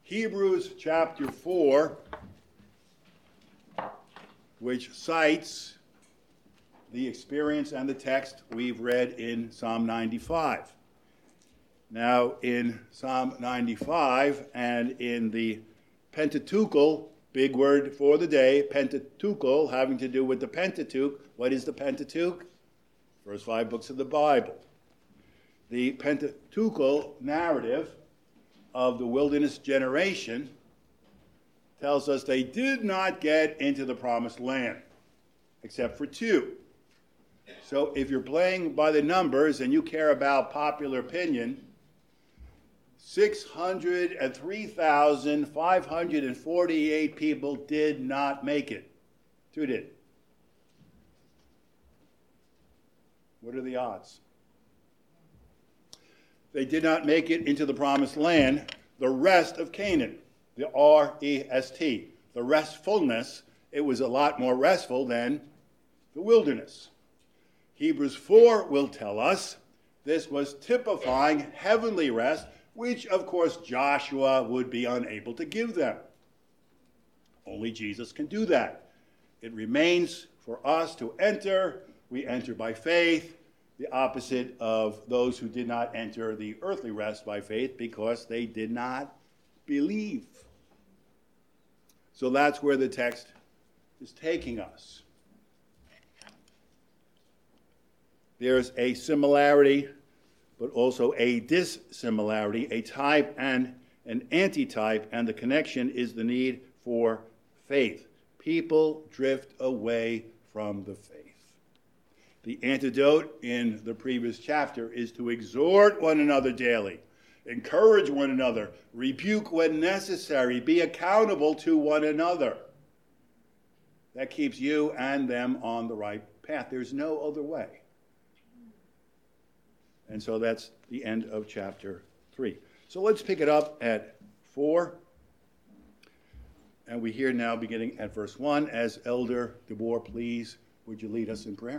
Hebrews chapter 4, which cites the experience and the text we've read in Psalm 95. Now, in Psalm 95 and in the Pentateuchal, big word for the day, Pentateuchal, having to do with the Pentateuch. What is the Pentateuch? First 5 books of the Bible. The Pentateuchal narrative of the wilderness generation tells us they did not get into the promised land, except for 2. So if you're playing by the numbers and you care about popular opinion, 603,548 people did not make it. 2 did. What are the odds? They did not make it into the promised land, the rest of Canaan, the R-E-S-T, the restfulness. It was a lot more restful than the wilderness. Hebrews 4 will tell us this was typifying heavenly rest, which, of course, Joshua would be unable to give them. Only Jesus can do that. It remains for us to enter. We enter by faith, the opposite of those who did not enter the earthly rest by faith because they did not believe. So that's where the text is taking us. There's a similarity, but also a dissimilarity, a type and an antitype, and the connection is the need for faith. People drift away from the faith. The antidote in the previous chapter is to exhort one another daily, encourage one another, rebuke when necessary, be accountable to one another. That keeps you and them on the right path. There's no other way. And so that's the end of chapter 3. So let's pick it up at 4. And we hear now, beginning at verse 1, as Elder DeBoer, please, would you lead us in prayer?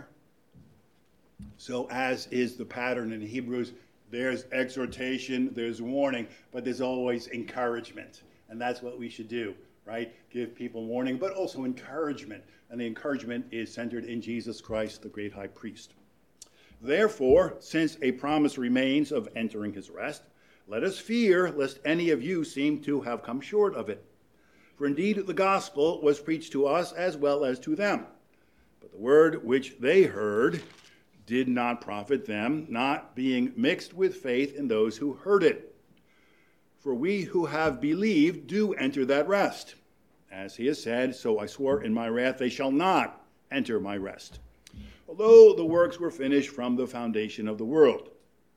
So as is the pattern in Hebrews, there's exhortation, there's warning, but there's always encouragement. And that's what we should do, right? Give people warning, but also encouragement. And the encouragement is centered in Jesus Christ, the great high priest. Therefore, since a promise remains of entering his rest, let us fear lest any of you seem to have come short of it. For indeed the gospel was preached to us as well as to them. But the word which they heard did not profit them, not being mixed with faith in those who heard it. For we who have believed do enter that rest. As he has said, so I swore in my wrath, they shall not enter my rest, although the works were finished from the foundation of the world.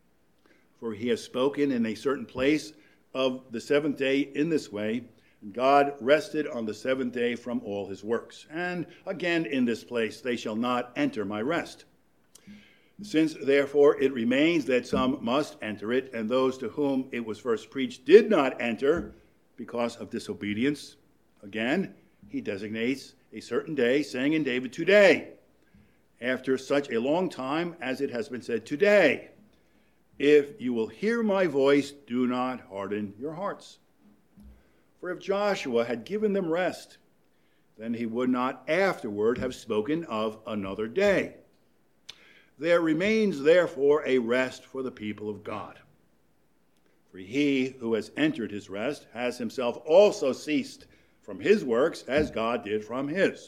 For he has spoken in a certain place of the seventh day in this way, and God rested on the seventh day from all his works. And again in this place, they shall not enter my rest. Since therefore it remains that some must enter it, and those to whom it was first preached did not enter because of disobedience, again he designates a certain day, saying in David, today, after such a long time as it has been said today, if you will hear my voice, do not harden your hearts. For if Joshua had given them rest, then he would not afterward have spoken of another day. There remains therefore a rest for the people of God. For he who has entered his rest has himself also ceased from his works as God did from his.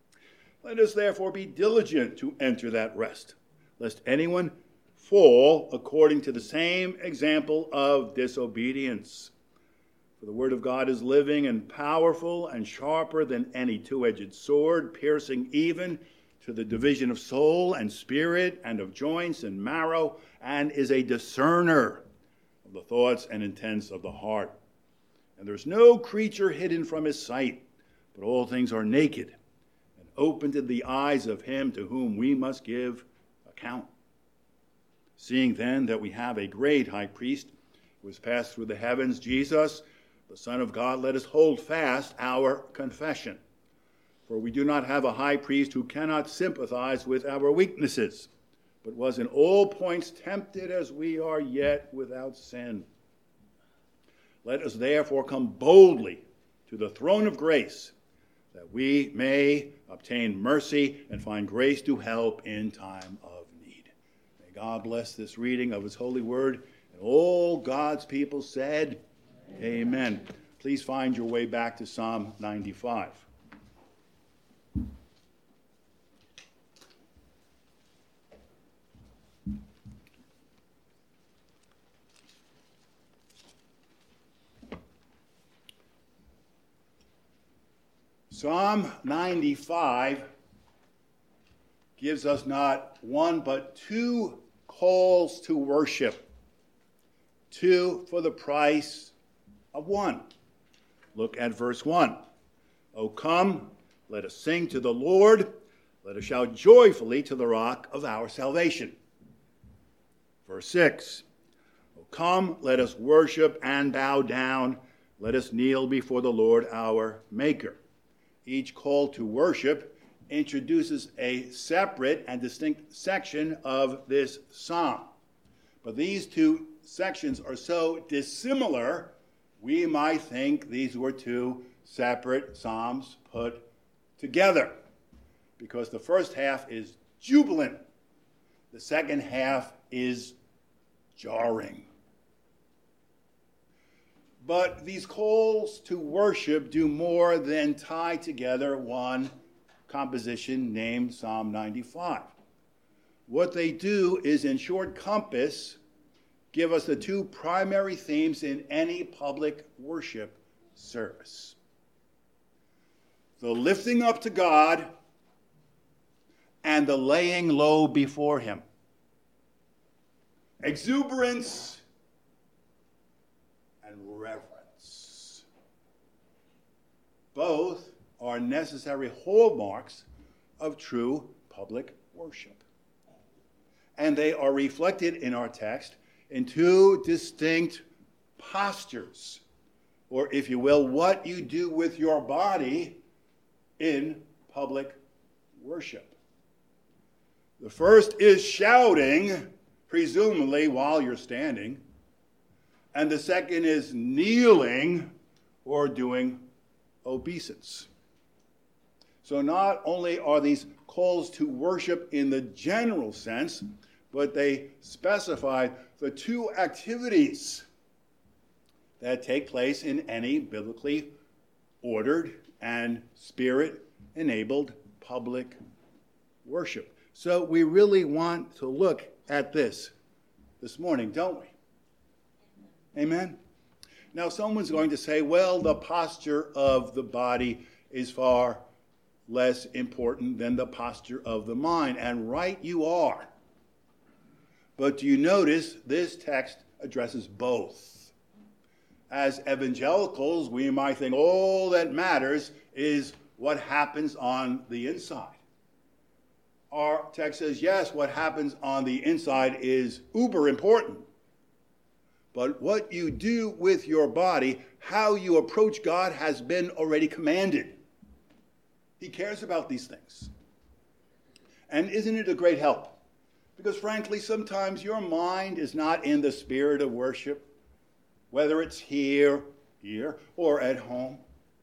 Let us therefore be diligent to enter that rest, lest anyone fall according to the same example of disobedience. For the word of God is living and powerful and sharper than any two-edged sword, piercing even to the division of soul and spirit and of joints and marrow, and is a discerner of the thoughts and intents of the heart. And there's no creature hidden from his sight, but all things are naked and open to the eyes of him to whom we must give account. Seeing then that we have a great high priest who has passed through the heavens, Jesus, the Son of God, let us hold fast our confession. For we do not have a high priest who cannot sympathize with our weaknesses, but was in all points tempted as we are, yet without sin. Let us therefore come boldly to the throne of grace, that we may obtain mercy and find grace to help in time of need. May God bless this reading of his holy word. And all God's people said, Amen. Please find your way back to Psalm 95. Psalm 95 gives us not one but two calls to worship. Two for the price of one. Look at verse 1. O come, let us sing to the Lord. Let us shout joyfully to the rock of our salvation. Verse 6. O come, let us worship and bow down. Let us kneel before the Lord our Maker. Each call to worship introduces a separate and distinct section of this psalm. But these two sections are so dissimilar, we might think these were two separate psalms put together. Because the first half is jubilant. The second half is jarring. But these calls to worship do more than tie together one composition named Psalm 95. What they do is, in short compass, give us the two primary themes in any public worship service. The lifting up to God and the laying low before him. Exuberance and reverence. Both are necessary hallmarks of true public worship. And they are reflected in our text in two distinct postures, or if you will, what you do with your body in public worship. The first is shouting, presumably while you're standing, and the second is kneeling or doing obeisance. So not only are these calls to worship in the general sense, but they specify the two activities that take place in any biblically ordered and spirit-enabled public worship. So we really want to look at this morning, don't we? Amen? Now someone's going to say, well, the posture of the body is far less important than the posture of the mind. And right you are. But do you notice this text addresses both? As evangelicals, we might think all that matters is what happens on the inside. Our text says, yes, what happens on the inside is uber important. But what you do with your body, how you approach God, has been already commanded. He cares about these things. And isn't it a great help? Because frankly, sometimes your mind is not in the spirit of worship, whether it's here, or at home.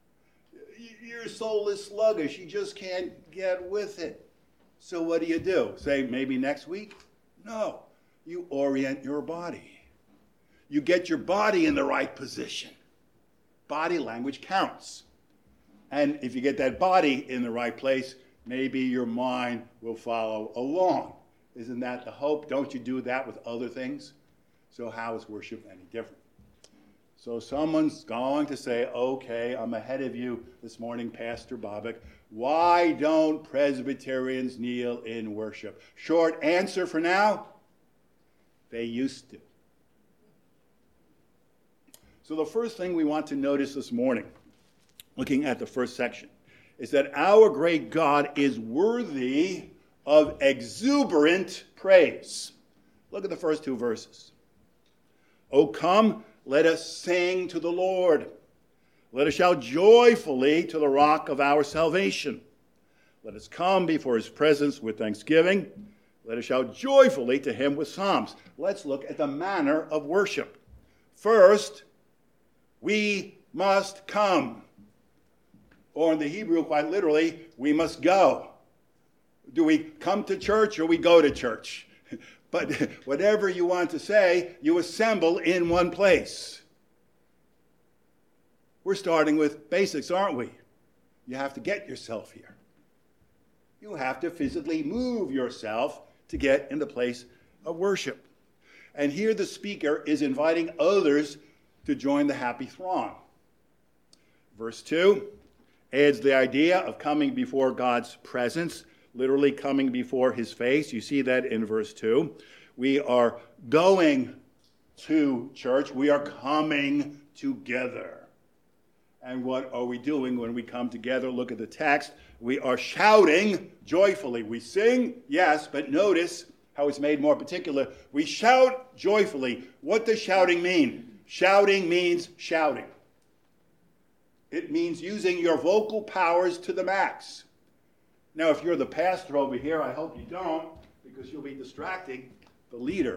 Your soul is sluggish. You just can't get with it. So what do? Say, maybe next week? No. You orient your body. You get your body in the right position. Body language counts. And if you get that body in the right place, maybe your mind will follow along. Isn't that the hope? Don't you do that with other things? So how is worship any different? So someone's going to say, okay, I'm ahead of you this morning, Pastor Bobbick. Why don't Presbyterians kneel in worship? Short answer for now, they used to. So the first thing we want to notice this morning, looking at the first section, is that our great God is worthy of exuberant praise. Look at the first two verses. O come, let us sing to the Lord. Let us shout joyfully to the rock of our salvation. Let us come before his presence with thanksgiving. Let us shout joyfully to him with psalms. Let's look at the manner of worship. First, We must come. Or in the Hebrew, quite literally, we must go. Do we come to church or we go to church? But whatever you want to say, you assemble in one place. We're starting with basics, aren't we? You have to get yourself here. You have to physically move yourself to get in the place of worship. And here the speaker is inviting others to join the happy throng. Verse 2 adds the idea of coming before God's presence, literally coming before his face. You see that in verse 2. We are going to church. We are coming together. And what are we doing when we come together? Look at the text. We are shouting joyfully. We sing, yes, but notice how it's made more particular. We shout joyfully. What does shouting mean? Shouting means shouting. It means using your vocal powers to the max. Now, if you're the pastor over here, I hope you don't, because you'll be distracting the leader.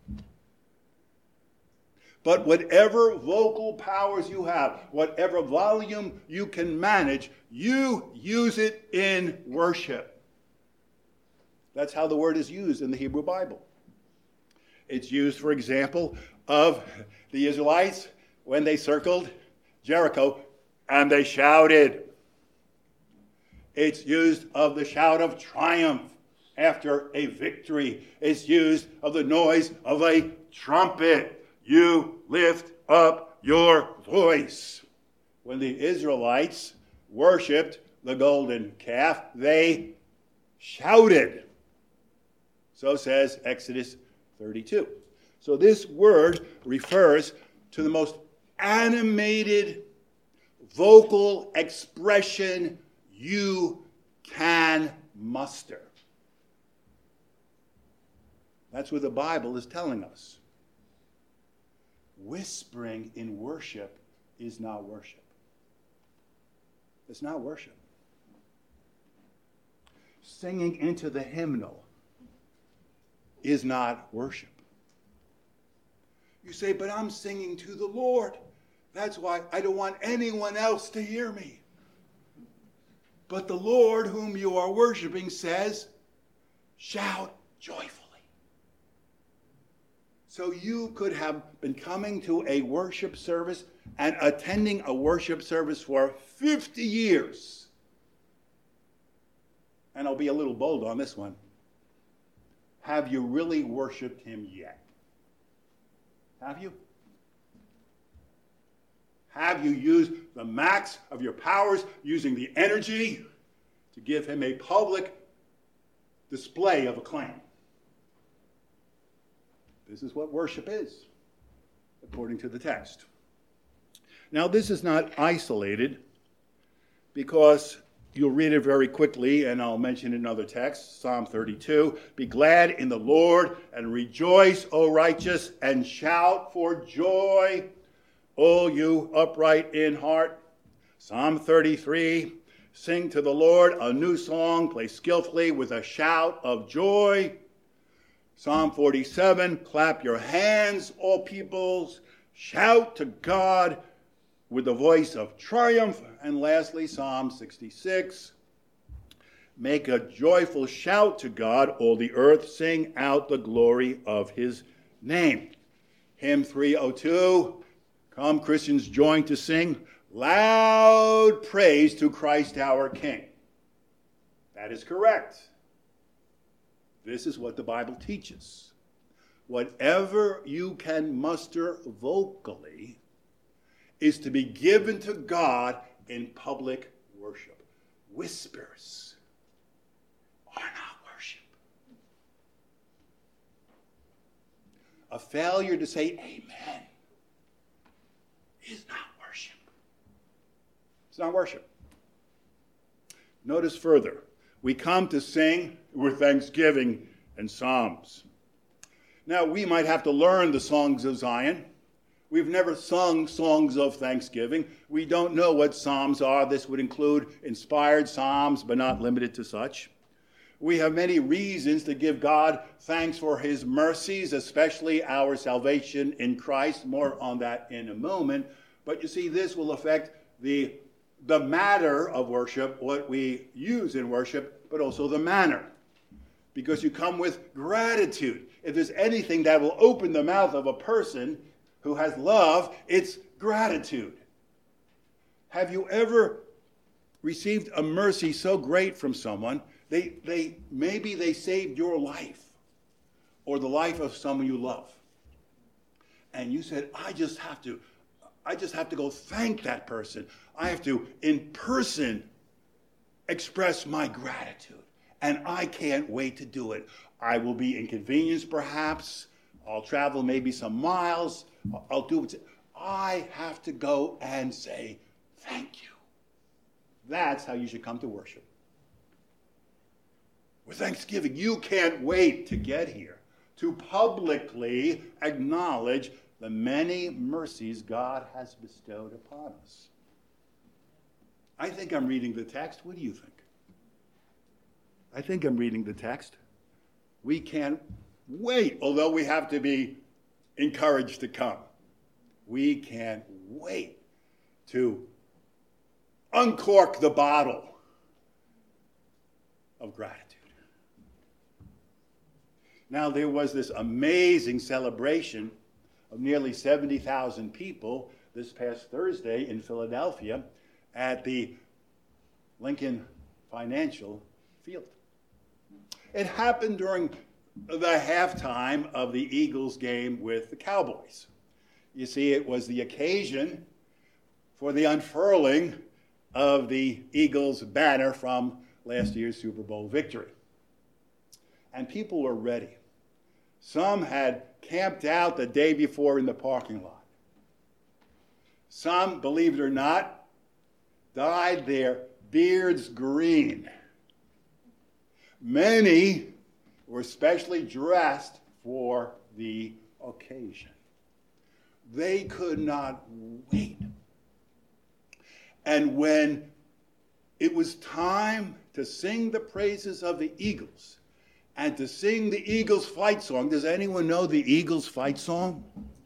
But whatever vocal powers you have, whatever volume you can manage, you use it in worship. That's how the word is used in the Hebrew Bible. It's used, for example, of the Israelites when they circled Jericho and they shouted. It's used of the shout of triumph after a victory. It's used of the noise of a trumpet. You lift up your voice. When the Israelites worshipped the golden calf, they shouted. So says Exodus 32. So this word refers to the most animated vocal expression you can muster. That's what the Bible is telling us. Whispering in worship is not worship. It's not worship. Singing into the hymnal is not worship. You say, but I'm singing to the Lord. That's why I don't want anyone else to hear me. But the Lord whom you are worshiping says, shout joyfully. So you could have been coming to a worship service and attending a worship service for 50 years. And I'll be a little bold on this one. Have you really worshiped him yet? Have you? Have you used the max of your powers, using the energy to give him a public display of acclaim? This is what worship is, according to the text. Now, this is not isolated, because you'll read it very quickly, and I'll mention another text, Psalm 32. Be glad in the Lord and rejoice, O righteous, and shout for joy, O you upright in heart. Psalm 33. Sing to the Lord a new song, play skillfully with a shout of joy. Psalm 47, clap your hands, all peoples, shout to God with the voice of triumph. And lastly, Psalm 66, make a joyful shout to God, all the earth, sing out the glory of his name. Hymn 302, come Christians join to sing loud praise to Christ our King. That is correct. This is what the Bible teaches. Whatever you can muster vocally is to be given to God in public worship. Whispers are not worship. A failure to say amen is not worship. It's not worship. Notice further. We come to sing with thanksgiving and psalms. Now, we might have to learn the songs of Zion. We've never sung songs of thanksgiving. We don't know what psalms are. This would include inspired psalms, but not limited to such. We have many reasons to give God thanks for his mercies, especially our salvation in Christ. More on that in a moment. But you see, this will affect the matter of worship, what we use in worship, but also the manner. Because you come with gratitude. If there's anything that will open the mouth of a person who has love, it's gratitude. Have you ever received a mercy so great from someone, maybe they saved your life or the life of someone you love. And you said, I just have to go thank that person. I have to, in person, express my gratitude. And I can't wait to do it. I will be inconvenienced, perhaps. I'll travel maybe some miles. I'll do it. I have to go and say thank you. That's how you should come to worship. With thanksgiving, you can't wait to get here, to publicly acknowledge the many mercies God has bestowed upon us. I think I'm reading the text. What do you think? I think I'm reading the text. We can't wait, although we have to be encouraged to come. We can't wait to uncork the bottle of gratitude. Now, there was this amazing celebration of nearly 70,000 people this past Thursday in Philadelphia at the Lincoln Financial Field. It happened during the halftime of the Eagles game with the Cowboys. You see, it was the occasion for the unfurling of the Eagles banner from last year's Super Bowl victory. And people were ready. Some had camped out the day before in the parking lot. Some, believe it or not, dyed their beards green. Many were specially dressed for the occasion. They could not wait. And when it was time to sing the praises of the Eagles and to sing the Eagles fight song, does anyone know the Eagles fight song?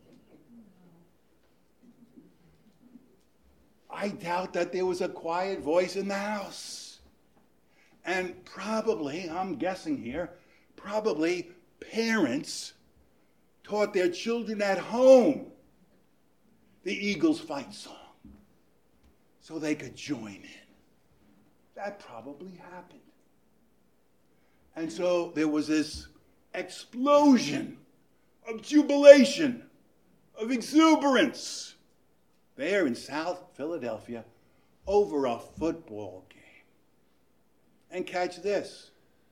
I doubt that there was a quiet voice in the house. And probably, I'm guessing here, probably parents taught their children at home the Eagles fight song so they could join in. That probably happened. And so there was this explosion of jubilation, of exuberance there in South Philadelphia over a football game. And catch this.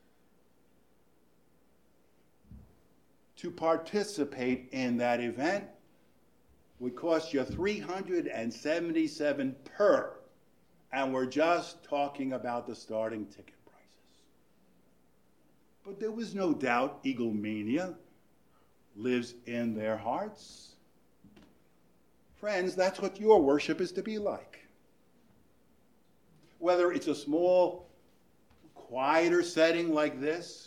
To participate in that event would cost you $377 per. And we're just talking about the starting ticket prices. But there was no doubt Eaglemania lives in their hearts. Friends, that's what your worship is to be like. Whether it's a small, quieter setting like this,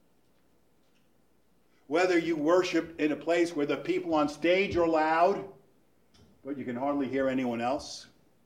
whether you worship in a place where the people on stage are loud, but you can hardly hear anyone else,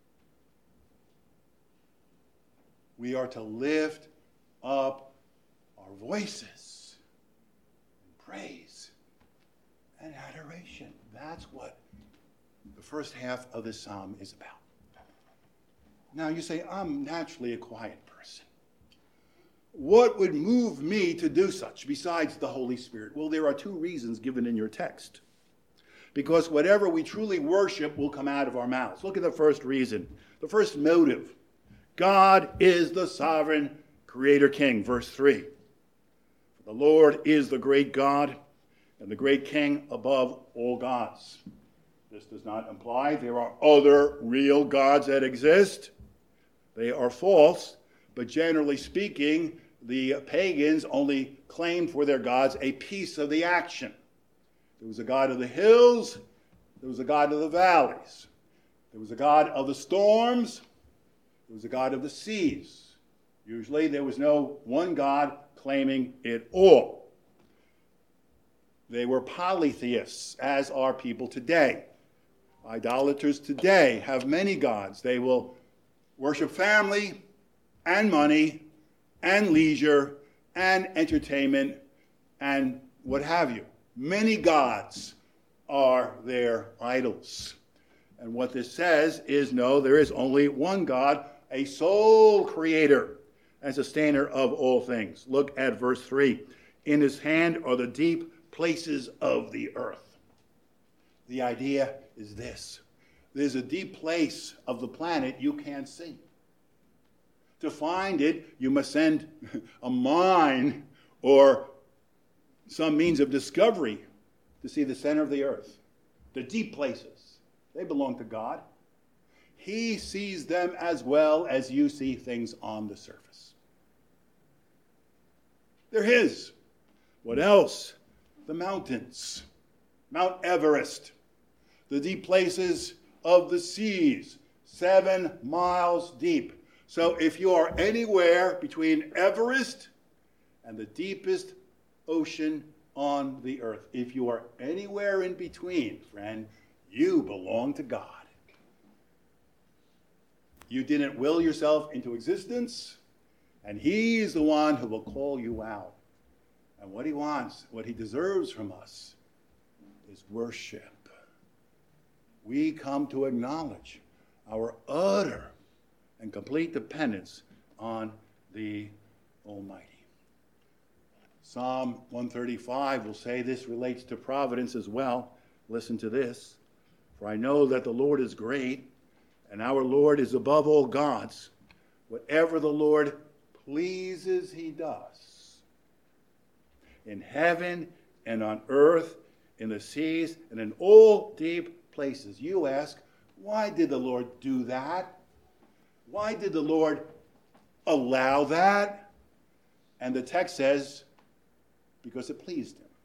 we are to lift up our voices in praise and adoration. That's what the first half of this psalm is about. Now you say, I'm naturally a quiet person. What would move me to do such besides the Holy Spirit? Well, there are two reasons given in your text. Because whatever we truly worship will come out of our mouths. Look at the first reason, the first motive. God is the sovereign creator king, verse 3. The Lord is the great God and the great king above all gods. This does not imply there are other real gods that exist. They are false, but generally speaking, the pagans only claimed for their gods a piece of the action. There was a god of the hills, there was a god of the valleys, there was a god of the storms, there was a god of the seas. Usually there was no one god claiming it all. They were polytheists, as are people today. Idolaters today have many gods. They will worship family and money and leisure and entertainment and what have you. Many gods are their idols. And what this says is, no, there is only one God, a sole creator and sustainer of all things. Look at verse 3. In his hand are the deep places of the earth. The idea is this. There's a deep place of the planet you can't see. To find it, you must send a mine or some means of discovery to see the center of the earth. The deep places, they belong to God. He sees them as well as you see things on the surface. They're his. What else? The mountains. Mount Everest. The deep places of the seas, 7 miles deep. So if you are anywhere between Everest and the deepest ocean on the earth, if you are anywhere in between, friend, you belong to God. You didn't will yourself into existence, and he's the one who will call you out. And what he wants, what he deserves from us, is worship. We come to acknowledge our utter and complete dependence on the Almighty. Psalm 135 will say this relates to providence as well. Listen to this. For I know that the Lord is great, and our Lord is above all gods. Whatever the Lord pleases, he does. In heaven and on earth, in the seas, and in all deep places. You ask, why did the Lord do that? Why did the Lord allow that? And the text says, because it pleased him.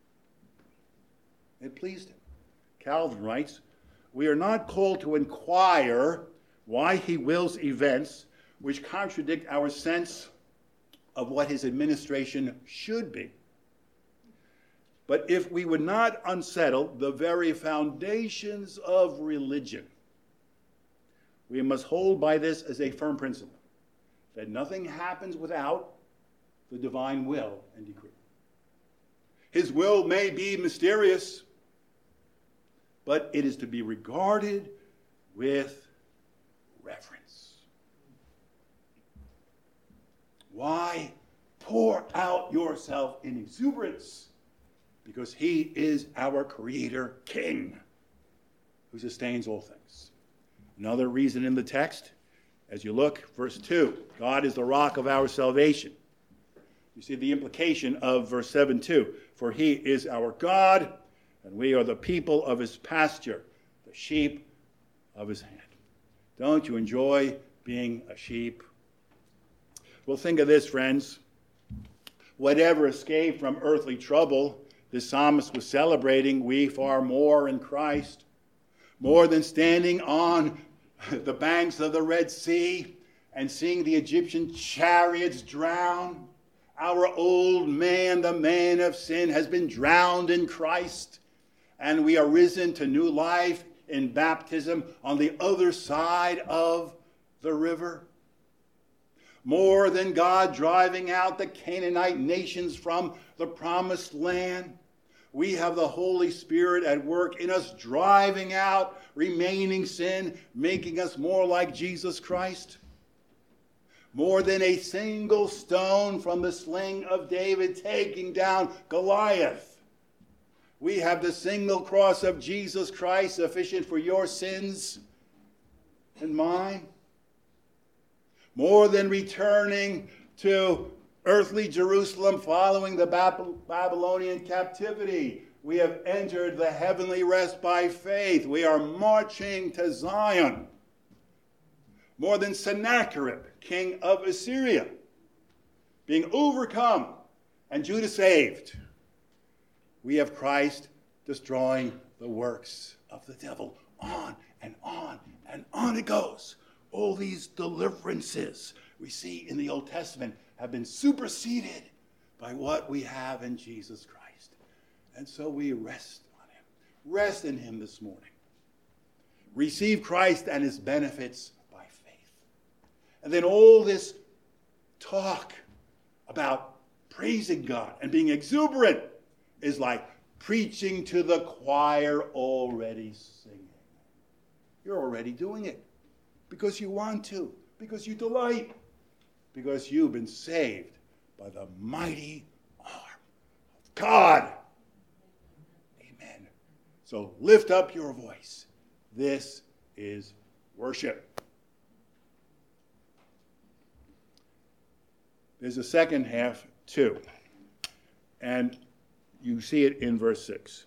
It pleased him. Calvin writes, we are not called to inquire why he wills events which contradict our sense of what his administration should be. But if we would not unsettle the very foundations of religion, we must hold by this as a firm principle, that nothing happens without the divine will and decree. His will may be mysterious, but it is to be regarded with reverence. Why pour out yourself in exuberance? Because he is our creator king who sustains all things. Another reason in the text, as you look, verse 2, God is the rock of our salvation. You see the implication of verse 7 too. For he is our God, and we are the people of his pasture, the sheep of his hand. Don't you enjoy being a sheep? Well, think of this, friends. Whatever escape from earthly trouble the psalmist was celebrating, we far more in Christ, more than standing on the banks of the Red Sea and seeing the Egyptian chariots drown. Our old man, the man of sin, has been drowned in Christ, and we are risen to new life in baptism on the other side of the river. More than God driving out the Canaanite nations from the promised land, we have the Holy Spirit at work in us, driving out remaining sin, making us more like Jesus Christ. More than a single stone from the sling of David taking down Goliath. We have the single cross of Jesus Christ sufficient for your sins and mine. More than returning to earthly Jerusalem following the Babylonian captivity. We have entered the heavenly rest by faith. We are marching to Zion. More than Sennacherib, king of Assyria, being overcome and Judah saved. We have Christ destroying the works of the devil. On and on and on it goes. All these deliverances we see in the Old Testament have been superseded by what we have in Jesus Christ. And so we rest on him. Rest in him this morning. receive Christ and his benefits by faith. And then all this talk about praising God and being exuberant is like preaching to the choir already singing. You're already doing it because you want to, because you delight, because you've been saved by the mighty arm of God. Amen. So lift up your voice. This is worship. There's a second half too, and you see it in verse 6.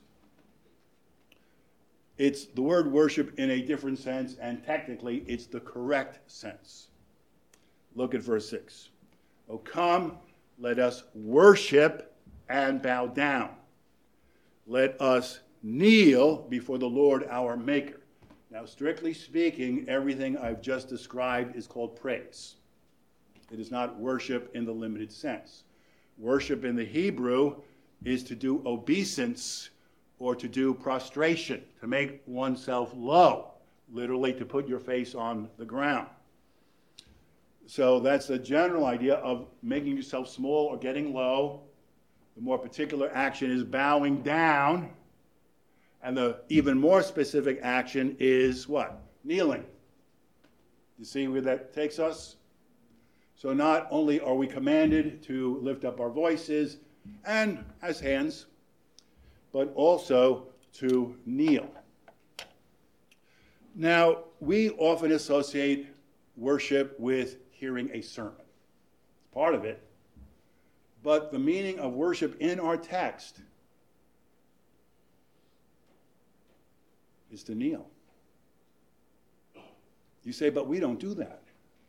It's the word worship in a different sense, and technically it's the correct sense. Look at verse 6. Oh, come, let us worship and bow down. Let us kneel before the Lord our Maker. Now, strictly speaking, everything I've just described is called praise. It is not worship in the limited sense. Worship in the Hebrew is to do obeisance or to do prostration, to make oneself low, literally to put your face on the ground. So that's the general idea of making yourself small or getting low. The more particular action is bowing down. And the even more specific action is what? Kneeling. You see where that takes us? So not only are we commanded to lift up our voices and as hands, but also to kneel. Now, we often associate worship with hearing a sermon. It's part of it. But the meaning of worship in our text is to kneel. You say, but we don't do that.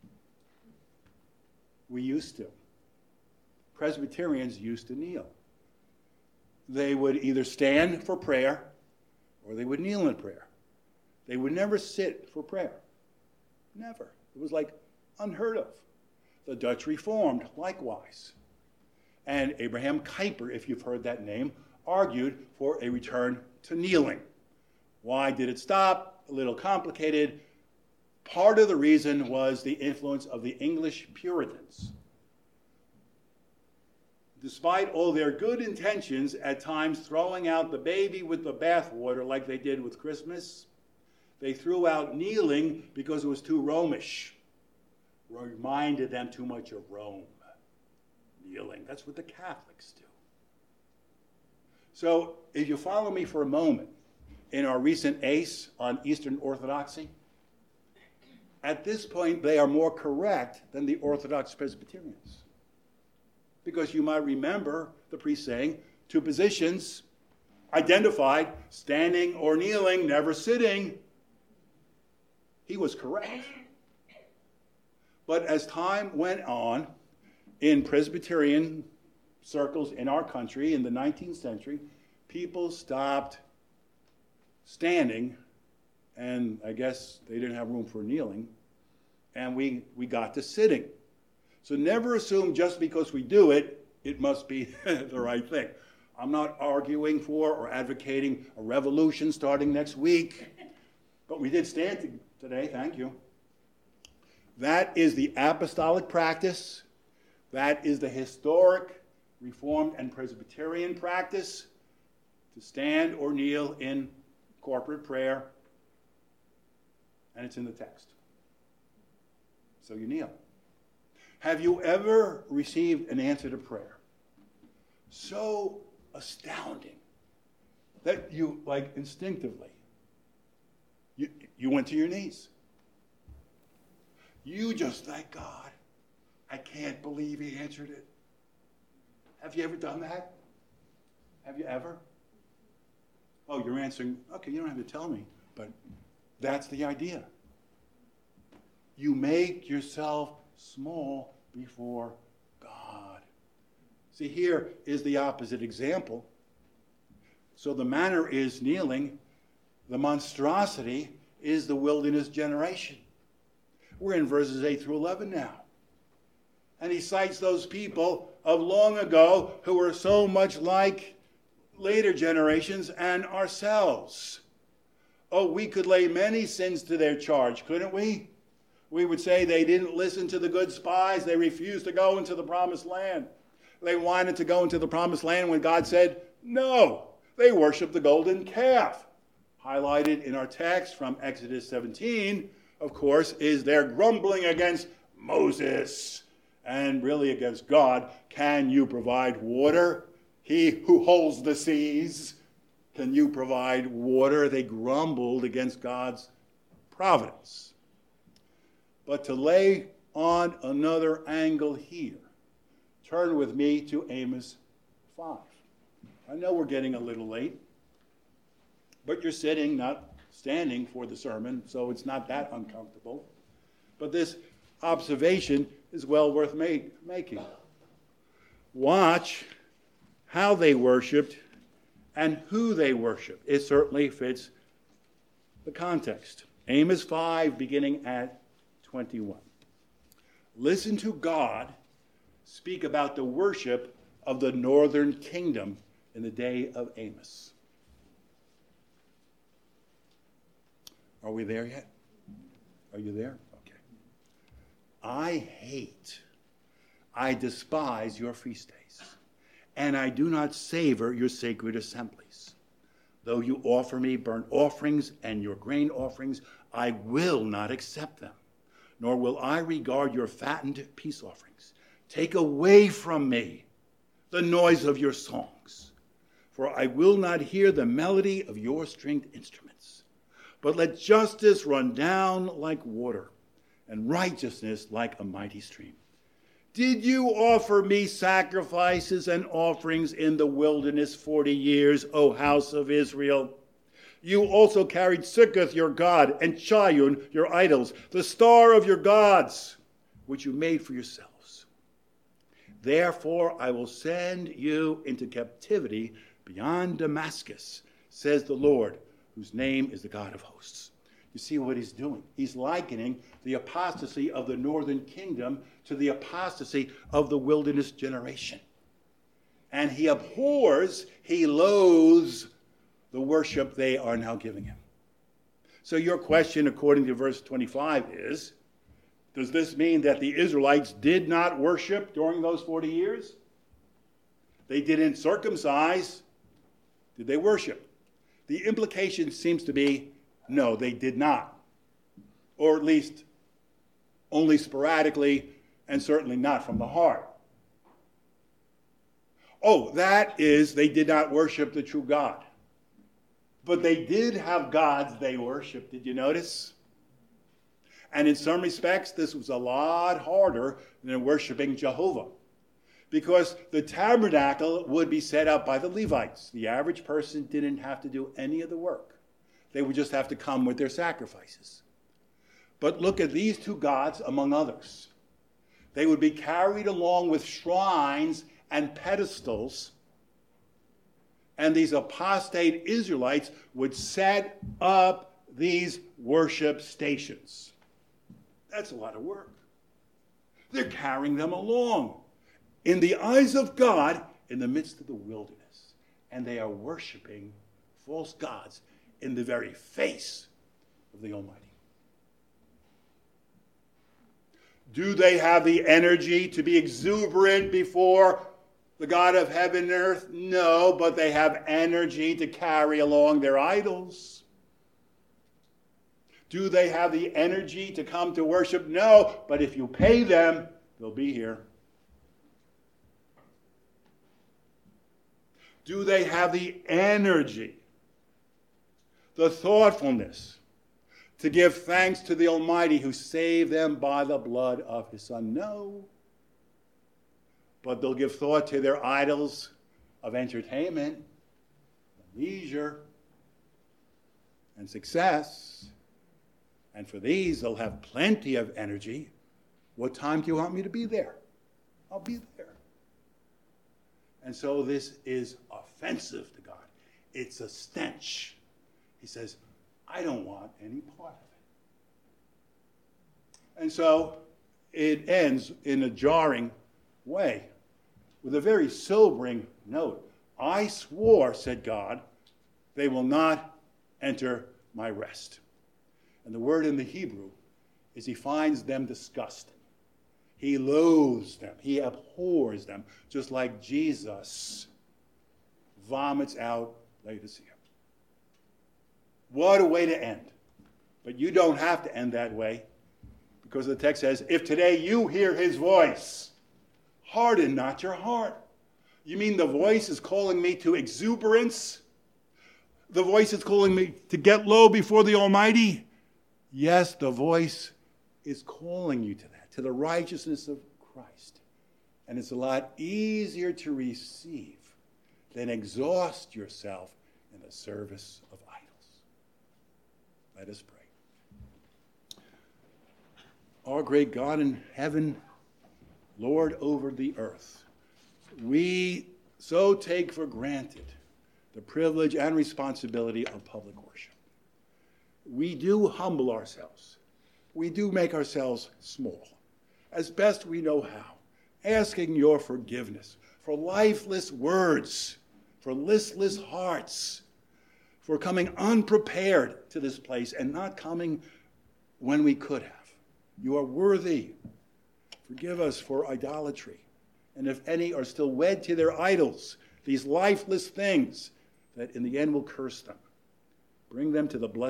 We used to. Presbyterians used to kneel. They would either stand for prayer or they would kneel in prayer. They would never sit for prayer. Never. It was like unheard of. The Dutch Reformed, likewise. And Abraham Kuyper, if you've heard that name, argued for a return to kneeling. Why did it stop? A little complicated. Part of the reason was the influence of the English Puritans. Despite all their good intentions, at times throwing out the baby with the bathwater like they did with Christmas, they threw out kneeling because it was too Romish. Reminded them too much of Rome. Kneeling. That's what the Catholics do. So if you follow me for a moment in our recent ACE on Eastern Orthodoxy, at this point they are more correct than the Orthodox Presbyterians. Because you might remember the priest saying, two positions identified, standing or kneeling, never sitting. He was correct. But as time went on, in Presbyterian circles in our country in the 19th century, people stopped standing, and I guess they didn't have room for kneeling, and we got to sitting. So never assume just because we do it, it must be the right thing. I'm not arguing for or advocating a revolution starting next week, but we did stand today, thank you. That is the apostolic practice. That is the historic Reformed and Presbyterian practice, to stand or kneel in corporate prayer, and it's in the text. So you kneel. Have you ever received an answer to prayer so astounding that you, like instinctively, you went to your knees? You just thank God. I can't believe he answered it. Have you ever done that? Have you ever? Oh, you're answering, okay, you don't have to tell me, but that's the idea. You make yourself small before God. See, here is the opposite example. So the manner is kneeling. The monstrosity is the wilderness generation. We're in verses 8 through 11 now. And he cites those people of long ago who were so much like later generations and ourselves. Oh, we could lay many sins to their charge, couldn't we? We would say they didn't listen to the good spies. They refused to go into the promised land. They wanted to go into the promised land when God said, no. They worshiped the golden calf. Highlighted in our text from Exodus 17, of course, is their grumbling against Moses and really against God. Can you provide water? He who holds the seas. Can you provide water? They grumbled against God's providence. But to lay on another angle here, turn with me to Amos 5. I know we're getting a little late, but you're sitting, not standing for the sermon, so it's not that uncomfortable. But this observation is well worth making. Watch how they worshipped and who they worshiped. It certainly fits the context. Amos 5, beginning at 21. Listen to God speak about the worship of the northern kingdom in the day of Amos. Are we there yet? Are you there? Okay. I despise your feast days, and I do not savor your sacred assemblies. Though you offer me burnt offerings and your grain offerings, I will not accept them, nor will I regard your fattened peace offerings. Take away from me the noise of your songs, for I will not hear the melody of your stringed instruments. But let justice run down like water, and righteousness like a mighty stream. Did you offer me sacrifices and offerings in the wilderness 40 years, O house of Israel? You also carried Sikkoth, your god, and Chayun, your idols, the star of your gods, which you made for yourselves. Therefore I will send you into captivity beyond Damascus, says the Lord, whose name is the God of hosts. You see what he's doing? He's likening the apostasy of the northern kingdom to the apostasy of the wilderness generation. And he abhors, he loathes the worship they are now giving him. So your question, according to verse 25, is, does this mean that the Israelites did not worship during those 40 years? They didn't circumcise. Did they worship? The implication seems to be, no, they did not. Or at least only sporadically, and certainly not from the heart. Oh, that is, they did not worship the true God. But they did have gods they worshiped. Did you notice? And in some respects, this was a lot harder than worshiping Jehovah, because the tabernacle would be set up by the Levites. The average person didn't have to do any of the work. They would just have to come with their sacrifices. But look at these two gods among others. They would be carried along with shrines and pedestals, and these apostate Israelites would set up these worship stations. That's a lot of work. They're carrying them along in the eyes of God in the midst of the wilderness. And they are worshiping false gods in the very face of the Almighty. Do they have the energy to be exuberant before the God of heaven and earth? No, but they have energy to carry along their idols. Do they have the energy to come to worship? No, but if you pay them, they'll be here. Do they have the energy, the thoughtfulness to give thanks to the Almighty who saved them by the blood of his Son? No. But they'll give thought to their idols of entertainment, leisure, and success. And for these, they'll have plenty of energy. What time do you want me to be there? I'll be there. And so this is offensive to God. It's a stench. He says, I don't want any part of it. And so it ends in a jarring way with a very sobering note. I swore, said God, they will not enter my rest. And the word in the Hebrew is he finds them disgusting. He loathes them. He abhors them, just like Jesus vomits out Laodicea. What a way to end. But you don't have to end that way, because the text says, if today you hear his voice, harden not your heart. You mean the voice is calling me to exuberance? The voice is calling me to get low before the Almighty? Yes, the voice is calling you to that, to the righteousness of Christ. And it's a lot easier to receive than exhaust yourself in the service of idols. Let us pray. Our great God in heaven, Lord over the earth, we so take for granted the privilege and responsibility of public worship. We do humble ourselves. We do make ourselves small, as best we know how, asking your forgiveness for lifeless words, for listless hearts, for coming unprepared to this place and not coming when we could have. You are worthy. Forgive us for idolatry. And if any are still wed to their idols, these lifeless things, that in the end will curse them. Bring them to the blessed